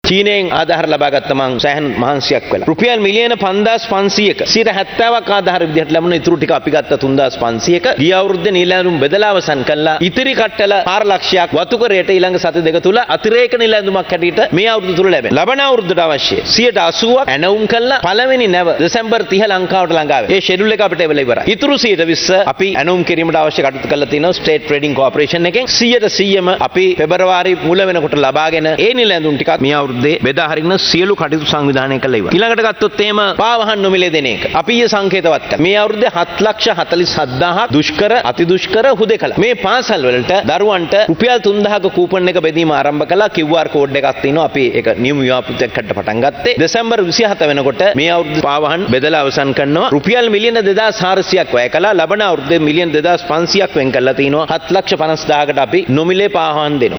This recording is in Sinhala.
චීනයෙන් ආධාර ලබාගත්ත මං සෑහෙන මහන්සියක් වෙලා. රුපියල් මිලියන 5500ක 70%ක් ආධාර විදිහට ලැබුණ ඉතුරු ටික අපි ගත්ත 3500ක. ගිය අවුරුද්දේ නිලැඳුම් බෙදලා අවසන් කළා. ඉතිරි කට්ටල 4 ලක්ෂයක් වතුකරයට ඊළඟ සති දෙක තුල අතිරේක නිලැඳුමක් හැටියට මේ අවුරුදු තුල ලැබෙන. ලබන අවුරුද්දට අවශ්‍ය 80%ක් ඇනවුම් කළා. පළවෙනි නැව දෙසැම්බර් 30 ලංකාවට ළඟාවේ. ඒ ෂෙඩියුල් එක අපිට එවලා ඉවරයි. ඉතුරු 20% අපි ඇනවුම් කිරීමට අවශ්‍ය කටයුතු කරලා තිනවා ස්ටේට් ට්‍රේඩින් කෝපරේෂන් එකෙන්. 100%ම අපි පෙබරවාරි මුල වෙනකොට ලබාගෙන ඒ නිලැඳුම් ටිකත් මේ අවුරුද්දේ බෙදා හරින්න සියලු කටයුතු සංවිධානය කළා ඉවරයි. ඊළඟට ගත්තොත් එහෙම පාවහන් නොමිලේ දෙන එක. අපි ඊයේ සංකේතවත් කළා. මේ අවුරුද්දේ 7,47,000ක් දුෂ්කර අතිදුෂ්කර හුදෙකලා. මේ පාසල් වලට දරුවන්ට රුපියල් 3,000ක කූපන් එක බෙදීම ආරම්භ කළා. QR කෝඩ් එකක් තියෙනවා. අපි ඒක නියම ව්‍යාපෘතියක් හදලා පටන් ගත්තේ. දෙසැම්බර් 27 වෙනකොට මේ අවුරුද්දේ පාවහන් බෙදලා අවසන් කරනවා. රුපියල් මිලියන 2,400ක් වැය කළා. ලබන අවුරුද්දේ මිලියන 2,500ක් වෙන් කරලා තිනවා. 7,50,000කට අපි නොමිලේ පාවහන් දෙනවා.